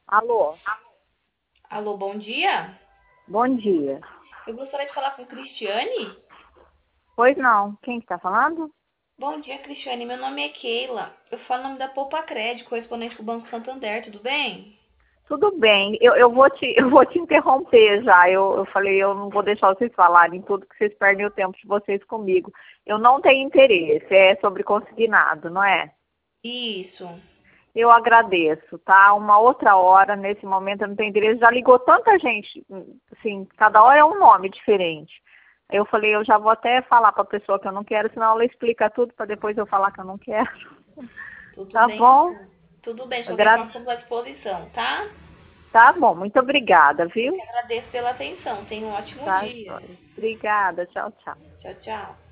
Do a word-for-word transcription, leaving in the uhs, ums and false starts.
Alô, Alô, bom dia. bom dia. Eu gostaria de falar com Cristiane. Pois não, quem que tá falando? Bom dia, Cristiane. Meu nome é Keila. Eu falo em nome da Poupa Crédito, correspondente do Banco Santander. Tudo bem? Tudo bem, eu, eu, vou, te, eu vou te interromper já. Eu, eu falei, eu não vou deixar vocês falarem tudo que vocês perdem o tempo de vocês comigo. Eu não tenho interesse, é sobre consignado, não é? Isso. Eu agradeço, tá? Uma outra hora, nesse momento eu não tenho interesse. Já ligou tanta gente, assim, cada hora é um nome diferente. Eu falei, eu já vou até falar para a pessoa que eu não quero, senão ela explica tudo para depois eu falar que eu não quero. Tudo Tá bem, bom? então. Tudo bem. De qualquer Agra... forma, estamos à disposição, tá? Tá bom, muito obrigada, Eu que viu? agradeço pela atenção. Tenha um ótimo Tá, dia. joia. Obrigada, tchau, tchau. Tchau, tchau.